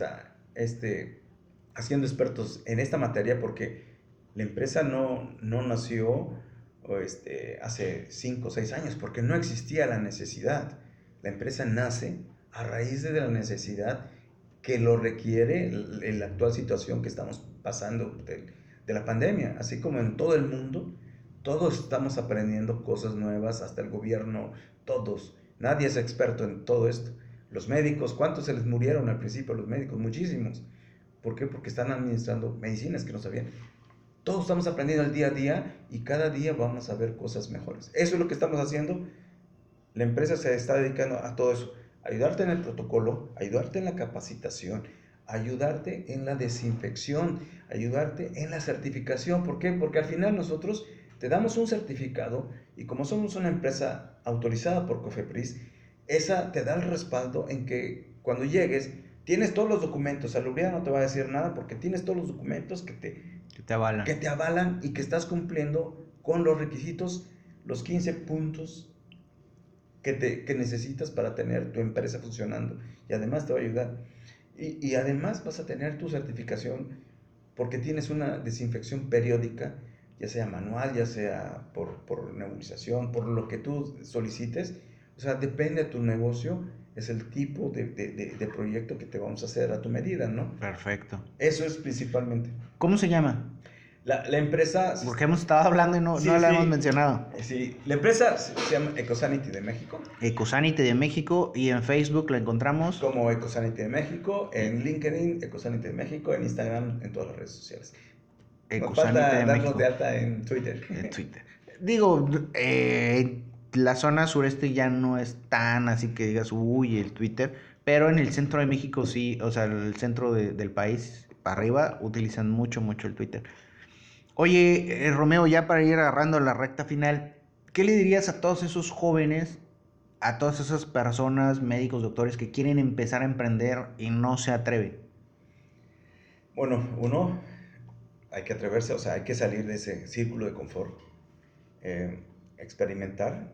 S2: haciendo expertos en esta materia porque la empresa no nació hace 5 o 6 años, porque no existía la necesidad. La empresa nace a raíz de la necesidad que lo requiere en la actual situación que estamos pasando de la pandemia. Así como en todo el mundo, todos estamos aprendiendo cosas nuevas, hasta el gobierno, todos. Nadie es experto en todo esto. Los médicos, ¿cuántos se les murieron al principio los médicos? Muchísimos. ¿Por qué? Porque están administrando medicinas que no sabían. Todos estamos aprendiendo el día a día y cada día vamos a ver cosas mejores. Eso es lo que estamos haciendo. La empresa se está dedicando a todo eso. Ayudarte en el protocolo, ayudarte en la capacitación, ayudarte en la desinfección, ayudarte en la certificación. ¿Por qué? Porque al final nosotros te damos un certificado y como somos una empresa autorizada por COFEPRIS, esa te da el respaldo en que cuando llegues tienes todos los documentos. Salubridad no te va a decir nada porque tienes todos los documentos que te avalan y que estás cumpliendo con los requisitos, los 15 puntos que necesitas para tener tu empresa funcionando. Y además te va a ayudar. Y además vas a tener tu certificación porque tienes una desinfección periódica, ya sea manual, ya sea por nebulización, por lo que tú solicites. O sea, depende de tu negocio, es el tipo de proyecto que te vamos a hacer a tu medida, ¿no?
S1: Perfecto.
S2: Eso es principalmente.
S1: ¿Cómo se llama?
S2: La empresa...
S1: Porque hemos estado hablando y no la hemos mencionado.
S2: Sí, la empresa se llama Ecosanity de México.
S1: Ecosanity de México, y en Facebook la encontramos
S2: como Ecosanity de México, en LinkedIn, Ecosanity de México, en Instagram, en todas las redes sociales. Nos falta darnos de alta en Twitter.
S1: En Twitter. Digo, la zona sureste ya no es tan así que digas, uy, el Twitter, pero en el centro de México sí, o sea, el centro del país para arriba utilizan mucho el Twitter. Oye, Romeo, ya para ir agarrando la recta final, ¿qué le dirías a todos esos jóvenes, a todas esas personas, médicos, doctores, que quieren empezar a emprender y no se atreven?
S2: Bueno, uno, hay que atreverse, o sea, hay que salir de ese círculo de confort, experimentar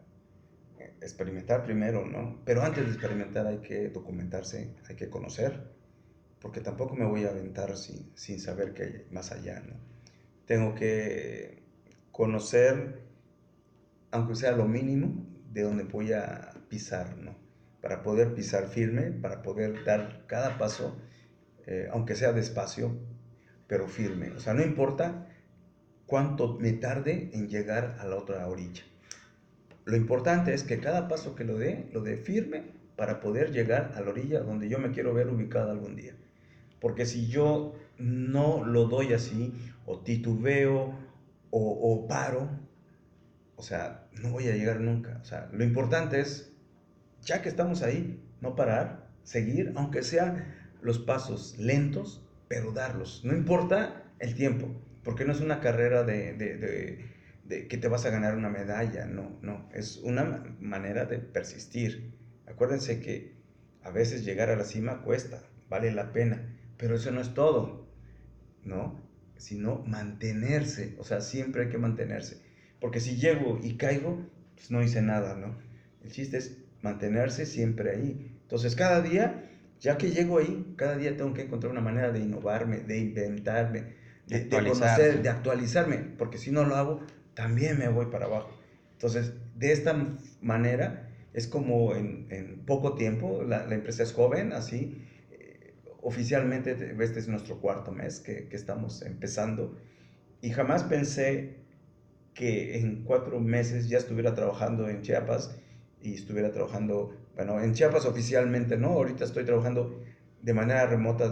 S2: primero, ¿no? Pero antes de experimentar hay que documentarse, hay que conocer, porque tampoco me voy a aventar sin saber qué hay más allá, ¿no? Tengo que conocer, aunque sea lo mínimo, de dónde voy a pisar, ¿no? Para poder pisar firme, para poder dar cada paso, aunque sea despacio, pero firme. O sea, no importa cuánto me tarde en llegar a la otra orilla. Lo importante es que cada paso que lo dé firme para poder llegar a la orilla donde yo me quiero ver ubicado algún día. Porque si yo no lo doy así, o titubeo, o paro, o sea, no voy a llegar nunca. O sea, lo importante es, ya que estamos ahí, no parar, seguir, aunque sean los pasos lentos, pero darlos. No importa el tiempo, porque no es una carrera de que te vas a ganar una medalla, no. Es una manera de persistir. Acuérdense que a veces llegar a la cima cuesta, vale la pena, pero eso no es todo, ¿no? Sino mantenerse, o sea, siempre hay que mantenerse. Porque si llego y caigo, pues no hice nada, ¿no? El chiste es mantenerse siempre ahí. Entonces, cada día, ya que llego ahí, cada día tengo que encontrar una manera de innovarme, de inventarme, de conocer, de actualizarme, porque si no lo hago, también me voy para abajo. Entonces, de esta manera, es como en poco tiempo, la empresa es joven, así, oficialmente este es nuestro cuarto mes que estamos empezando, y jamás pensé que en 4 meses ya estuviera trabajando en Chiapas y estuviera trabajando, bueno, en Chiapas oficialmente no, ahorita estoy trabajando de manera remota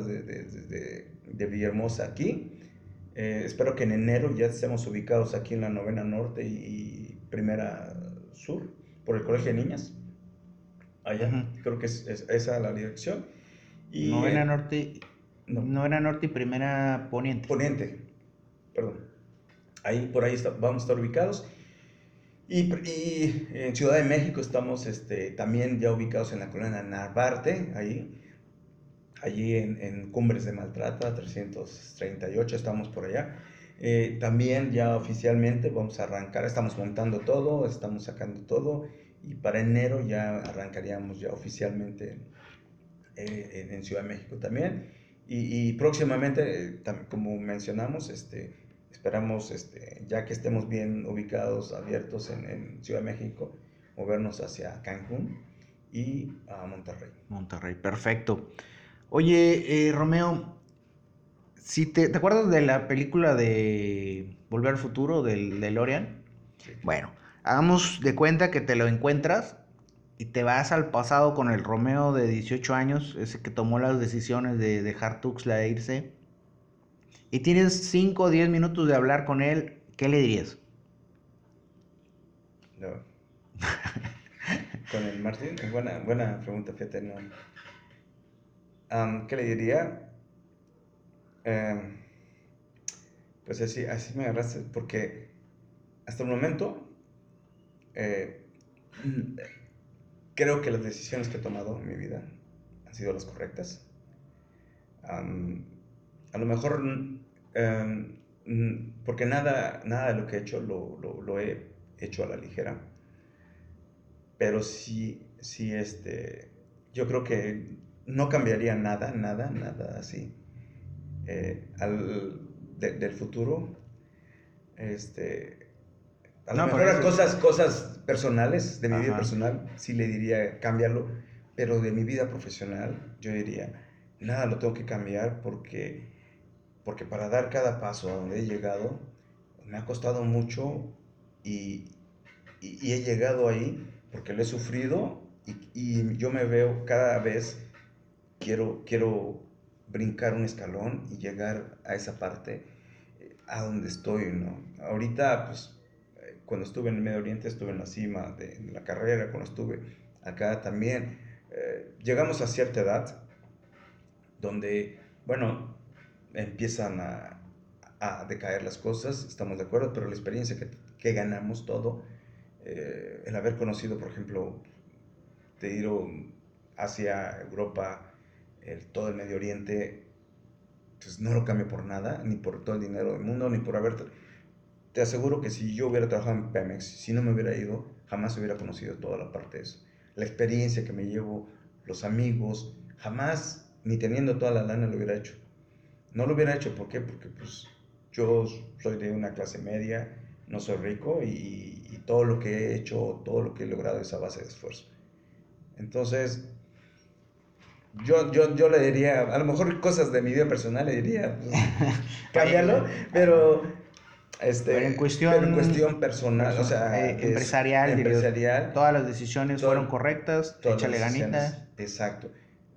S2: de Villahermosa aquí. Espero que en enero ya estemos ubicados aquí en la 9ª Norte y 1ª Sur, por el Colegio de Niñas. Allá, creo que es esa la dirección.
S1: Y 9ª Norte, no. 9ª Norte y 1ª Poniente.
S2: Poniente, perdón. Ahí, por ahí vamos a estar ubicados. Y en Ciudad de México estamos también ya ubicados en la colonia Narvarte, allí en Cumbres de Maltrata, 338, estamos por allá. También ya oficialmente vamos a arrancar, estamos montando todo, estamos sacando todo, y para enero ya arrancaríamos ya oficialmente en Ciudad de México también. Y próximamente, como mencionamos, esperamos, ya que estemos bien ubicados, abiertos en Ciudad de México, movernos hacia Cancún y a Monterrey.
S1: Monterrey, perfecto. Oye, Romeo, si te acuerdas de la película de Volver al Futuro, del DeLorean?
S2: Sí.
S1: Bueno, hagamos de cuenta que te lo encuentras y te vas al pasado con el Romeo de 18 años, ese que tomó las decisiones de dejar Tuxtla e irse, y tienes 5 o 10 minutos de hablar con él, ¿qué le dirías?
S2: No. Con el Martín, buena pregunta, fíjate, no. ¿Qué le diría? Pues así me agarraste, porque hasta el momento creo que las decisiones que he tomado en mi vida han sido las correctas. A lo mejor, porque nada de lo que he hecho lo he hecho a la ligera, pero sí, yo creo que no cambiaría nada así del futuro. A lo mejor cosas personales, de mi vida personal, sí le diría cambiarlo, pero de mi vida profesional yo diría, nada lo tengo que cambiar, porque porque para dar cada paso a donde he llegado, me ha costado mucho y, y he llegado ahí porque lo he sufrido y yo me veo cada vez, quiero brincar un escalón y llegar a esa parte a donde estoy, ¿no? Ahorita, pues, cuando estuve en el Medio Oriente, estuve en la cima de la carrera, cuando estuve acá también, llegamos a cierta edad donde, bueno, empiezan a decaer las cosas, estamos de acuerdo, pero la experiencia que ganamos todo, el haber conocido, por ejemplo, de ir hacia Europa, todo el Medio Oriente, pues no lo cambio por nada, ni por todo el dinero del mundo, ni por haber... Te aseguro que si yo hubiera trabajado en Pemex, si no me hubiera ido, jamás hubiera conocido toda la parte de eso. La experiencia que me llevo, los amigos, jamás, ni teniendo toda la lana, lo hubiera hecho. No lo hubiera hecho, ¿por qué? Porque pues yo soy de una clase media, no soy rico y todo lo que he hecho, todo lo que he logrado es a base de esfuerzo. Entonces, yo le diría, a lo mejor cosas de mi vida personal le diría, pues, cámbialo, pero,
S1: Pero en
S2: pero en
S1: cuestión
S2: cuestión personal, o sea,
S1: empresarial, diría,
S2: empresarial,
S1: todas las decisiones fueron
S2: todo,
S1: correctas,
S2: todas las
S1: échale
S2: decisiones,
S1: ganitas.
S2: exacto.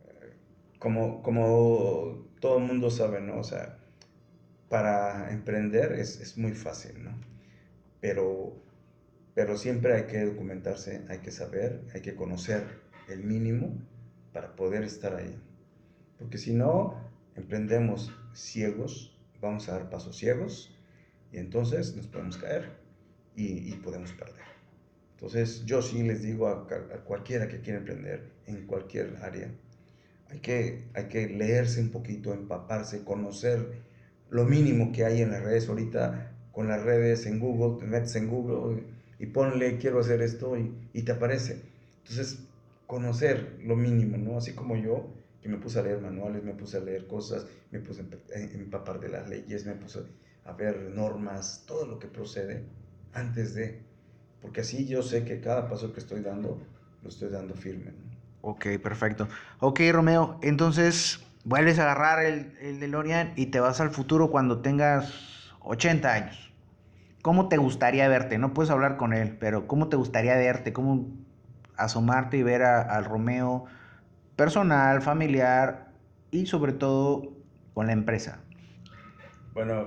S2: Como todo el mundo sabe, ¿no? O sea, para emprender es muy fácil, ¿no? Pero, pero siempre hay que documentarse, hay que saber, hay que conocer el mínimo para poder estar ahí. Porque si no, emprendemos ciegos, vamos a dar pasos ciegos y entonces nos podemos caer y podemos perder. Entonces yo sí les digo a cualquiera que quiera emprender en cualquier área, hay que leerse un poquito, empaparse, conocer lo mínimo que hay en las redes. Ahorita con las redes en Google, te metes en Google y ponle quiero hacer esto y te aparece. Entonces, conocer lo mínimo, ¿no? Así como yo, que me puse a leer manuales, me puse a leer cosas, me puse a empapar de las leyes, me puse a ver normas, todo lo que procede antes de, porque así yo sé que cada paso que estoy dando, lo estoy dando firme, ¿no?
S1: Ok, perfecto. Ok, Romeo, entonces vuelves a agarrar el DeLorean y te vas al futuro cuando tengas 80 años. ¿Cómo te gustaría verte? No puedes hablar con él, pero ¿cómo te gustaría verte? ¿Cómo asomarte y ver al Romeo personal, familiar y sobre todo con la empresa?
S2: Bueno,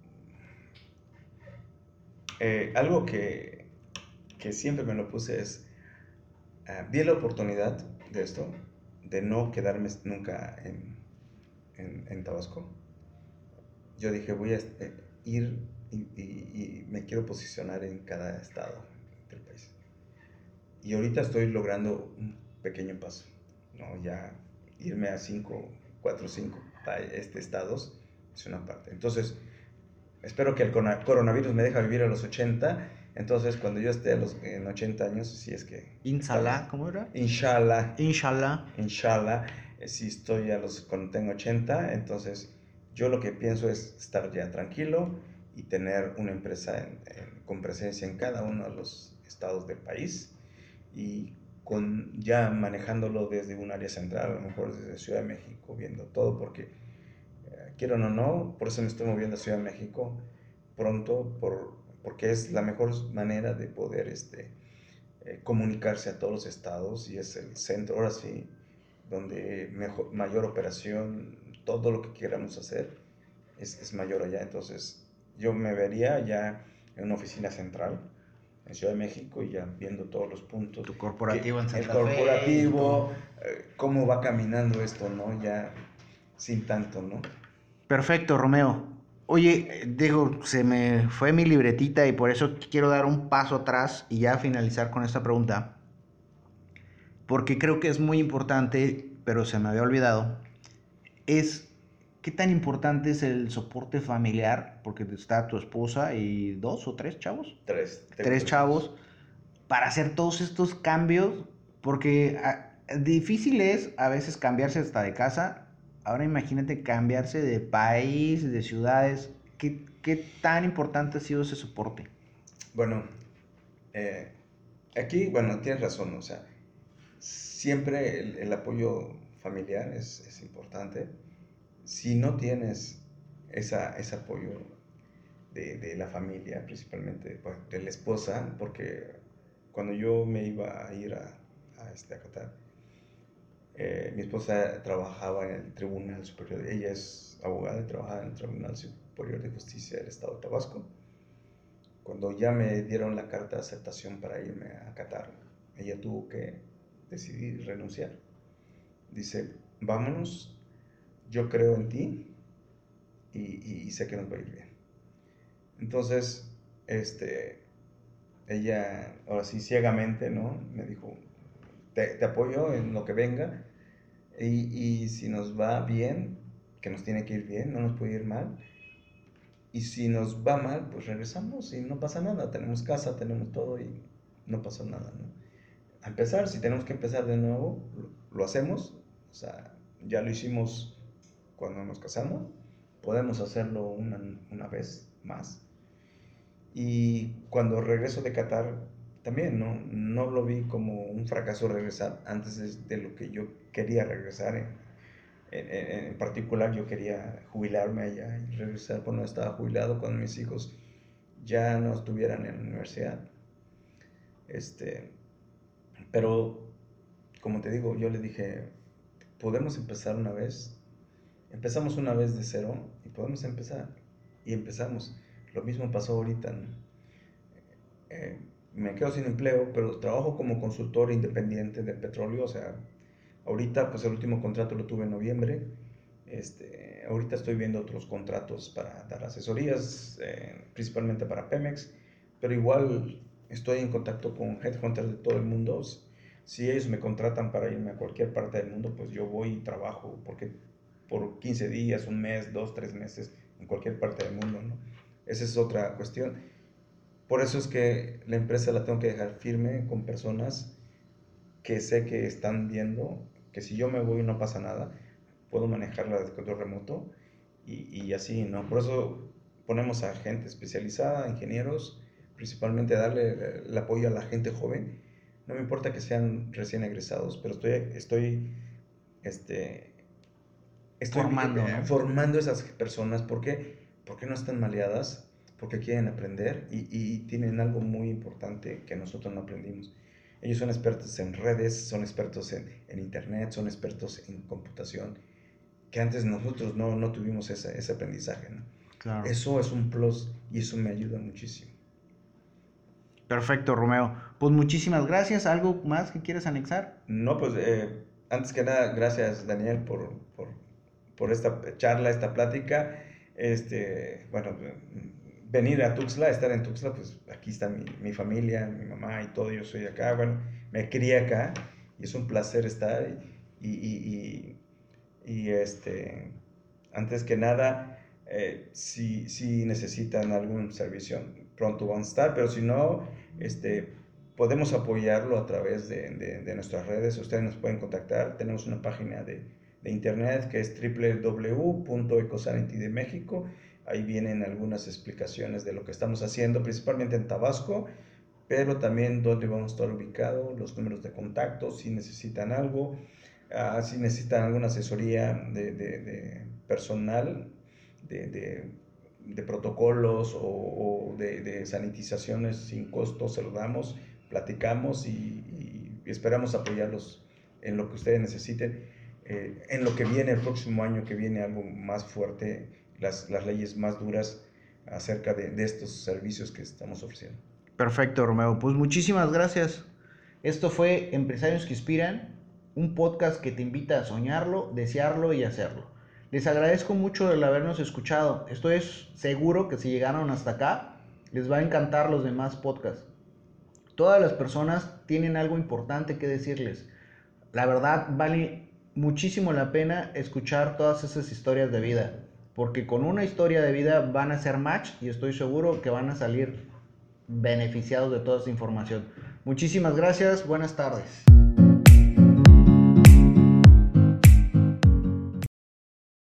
S2: algo que siempre me lo puse es, vi la oportunidad de esto, de no quedarme nunca en Tabasco. Yo dije, voy a ir y me quiero posicionar en cada estado del país. Y ahorita estoy logrando un pequeño paso, ¿no? Ya irme a 4 o 5 estados es una parte. Entonces, espero que el coronavirus me deje vivir a los 80. Entonces, cuando yo esté en 80 años, si es que estamos,
S1: Inshallah, ¿cómo era?
S2: inshallah,
S1: Inshallah.
S2: inshallah, si estoy cuando tengo 80, entonces yo lo que pienso es estar ya tranquilo y tener una empresa con presencia en cada uno de los estados del país y ya manejándolo desde un área central, a lo mejor desde Ciudad de México, viendo todo, porque quieran o no, por eso me estoy moviendo a Ciudad de México pronto, porque es la mejor manera de poder comunicarse a todos los estados y es el centro, ahora sí, donde mayor operación, todo lo que queramos hacer es mayor allá. Entonces, yo me vería ya en una oficina central en Ciudad de México y ya viendo todos los puntos,
S1: Tu corporativo en
S2: el
S1: Santa Fe y todo.
S2: corporativo, cómo va caminando esto, ¿no? Ya sin tanto, ¿no?
S1: Perfecto, Romeo. Oye, digo, se me fue mi libretita y por eso quiero dar un paso atrás y ya finalizar con esta pregunta, porque creo que es muy importante, pero se me había olvidado, es qué tan importante es el soporte familiar, porque está tu esposa y dos o tres chavos,
S2: Tengo
S1: tres
S2: tres hijos.
S1: chavos, para hacer todos estos cambios, porque difícil es a veces cambiarse hasta de casa. Ahora imagínate cambiarse de país, de ciudades. ¿Qué tan importante ha sido ese soporte?
S2: Bueno, eh, aquí, bueno, tienes razón, o sea, siempre el apoyo familiar es importante. Si no tienes ese apoyo de la familia, principalmente de la esposa, porque cuando yo me iba a ir a Qatar, mi esposa trabajaba en el Tribunal Superior, ella es abogada y trabajaba en el Tribunal Superior de Justicia del Estado de Tabasco. Cuando ya me dieron la carta de aceptación para irme a Qatar, ella tuvo que decidir renunciar. Dice, vámonos, yo creo en ti y sé que nos va a ir bien. Entonces, ella, ahora sí, ciegamente, ¿no? Me dijo, te apoyo en lo que venga y si nos va bien, que nos tiene que ir bien, no nos puede ir mal. Y si nos va mal, pues regresamos y no pasa nada. Tenemos casa, tenemos todo y no pasa nada, ¿no? A empezar, si tenemos que empezar de nuevo, lo hacemos. O sea, ya lo hicimos cuando nos casamos. Podemos hacerlo una vez más. Y cuando regreso de Qatar, también no lo vi como un fracaso regresar antes de lo que yo quería regresar. En particular, yo quería jubilarme allá y regresar cuando estaba jubilado, cuando mis hijos ya no estuvieran en la universidad. Pero, como te digo, yo le dije, podemos empezar una vez. Empezamos una vez de cero y podemos empezar. Y empezamos. Lo mismo pasó ahorita, ¿no? Me quedo sin empleo, pero trabajo como consultor independiente del petróleo. O sea, ahorita, pues el último contrato lo tuve en noviembre. Ahorita estoy viendo otros contratos para dar asesorías, principalmente para Pemex, pero igual estoy en contacto con headhunters de todo el mundo. Si ellos me contratan para irme a cualquier parte del mundo, pues yo voy y trabajo, porque por 15 días, un mes, 2, 3 meses, en cualquier parte del mundo, ¿no? Esa es otra cuestión. Por eso es que la empresa la tengo que dejar firme con personas que sé que están viendo que si yo me voy no pasa nada, puedo manejarla de control remoto y así, ¿no? Por eso ponemos a gente especializada, ingenieros, principalmente darle el apoyo a la gente joven. No me importa que sean recién egresados, pero estoy
S1: Formando, ¿no?
S2: formando esas personas. ¿Por qué? Porque no están maleadas, porque quieren aprender y tienen algo muy importante que nosotros no aprendimos. Ellos son expertos en redes, son expertos en internet, son expertos en computación, que antes nosotros no tuvimos ese aprendizaje, ¿no?
S1: Claro.
S2: Eso es un plus y eso me ayuda muchísimo.
S1: Perfecto, Romeo. Pues muchísimas gracias. ¿Algo más que quieres anexar?
S2: No, pues antes que nada, gracias Daniel por esta charla, esta plática. Bueno, venir a Tuxtla, estar en Tuxtla, pues aquí está mi familia, mi mamá y todo, yo soy acá, bueno, me crié acá y es un placer estar y antes que nada, si necesitan algún servicio, pronto van a estar, pero si no, podemos apoyarlo a través de nuestras redes. Ustedes nos pueden contactar, tenemos una página de internet que es www.ecosanity de México. Ahí vienen algunas explicaciones de lo que estamos haciendo, principalmente en Tabasco, pero también dónde vamos a estar ubicados, los números de contacto, si necesitan algo, si necesitan alguna asesoría de personal, de protocolos o de sanitizaciones sin costo, se lo damos, platicamos y esperamos apoyarlos en lo que ustedes necesiten. En lo que viene el próximo año, que viene algo más fuerte, las leyes más duras acerca de estos servicios que estamos ofreciendo.
S1: Perfecto, Romeo. Pues muchísimas gracias. Esto fue Empresarios que Inspiran, un podcast que te invita a soñarlo, desearlo y hacerlo. Les agradezco mucho el habernos escuchado. Estoy seguro que si llegaron hasta acá, les va a encantar los demás podcasts. Todas las personas tienen algo importante que decirles. La verdad, vale muchísimo la pena escuchar todas esas historias de vida, porque con una historia de vida van a hacer match y estoy seguro que van a salir beneficiados de toda esa información. Muchísimas gracias, buenas tardes.